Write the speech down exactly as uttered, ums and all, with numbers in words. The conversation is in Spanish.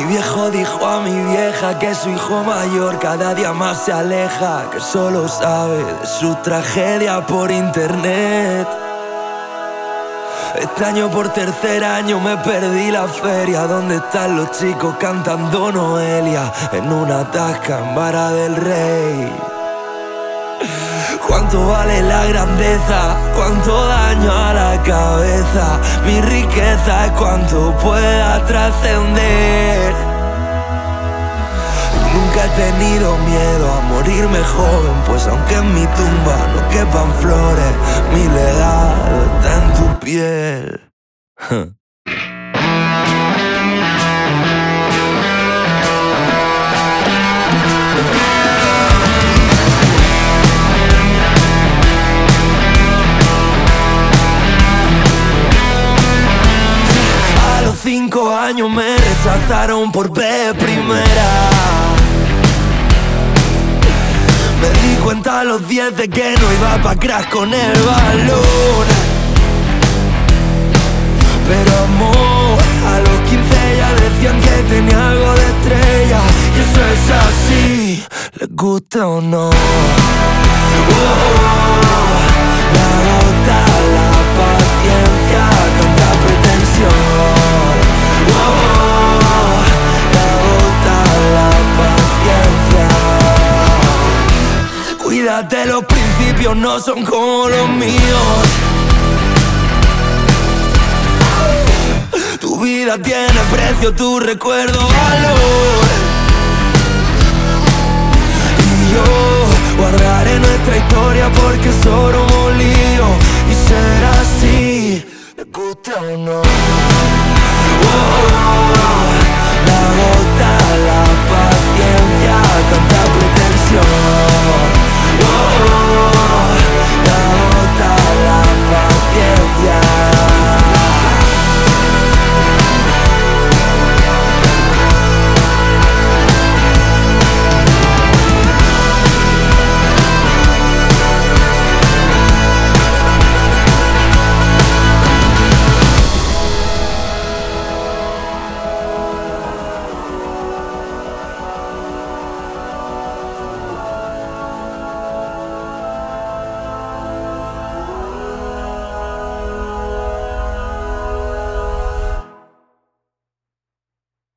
viejo dijo a mi vieja que su hijo mayor cada día más se aleja, que solo sabe de su tragedia por internet. Este año por tercer año me perdí la feria. ¿Dónde están los chicos cantando Noelia? En una tasca en Vara del Rey. ¿Cuánto vale la grandeza? ¿Cuánto daño a la cabeza? Mi riqueza es cuánto pueda trascender. Nunca he tenido miedo a morirme joven, pues aunque en mi tumba no quepan flores, mi legado está en tu piel. A los cinco años me rechazaron por vez primera. Me di cuenta a los diez de que no iba pa' crack con el balón. Pero amor, a los quince ya decían que tenía algo de estrella. Y eso es así, les gusta o no. Oh, me agota la paciencia, tanta pretensión. Oh, me agota la paciencia. Cuídate, los principios no son como los míos. Tu vida tiene precio, tu recuerdo valor. Y yo guardaré nuestra historia porque es oro molido. Y será así, le guste o no.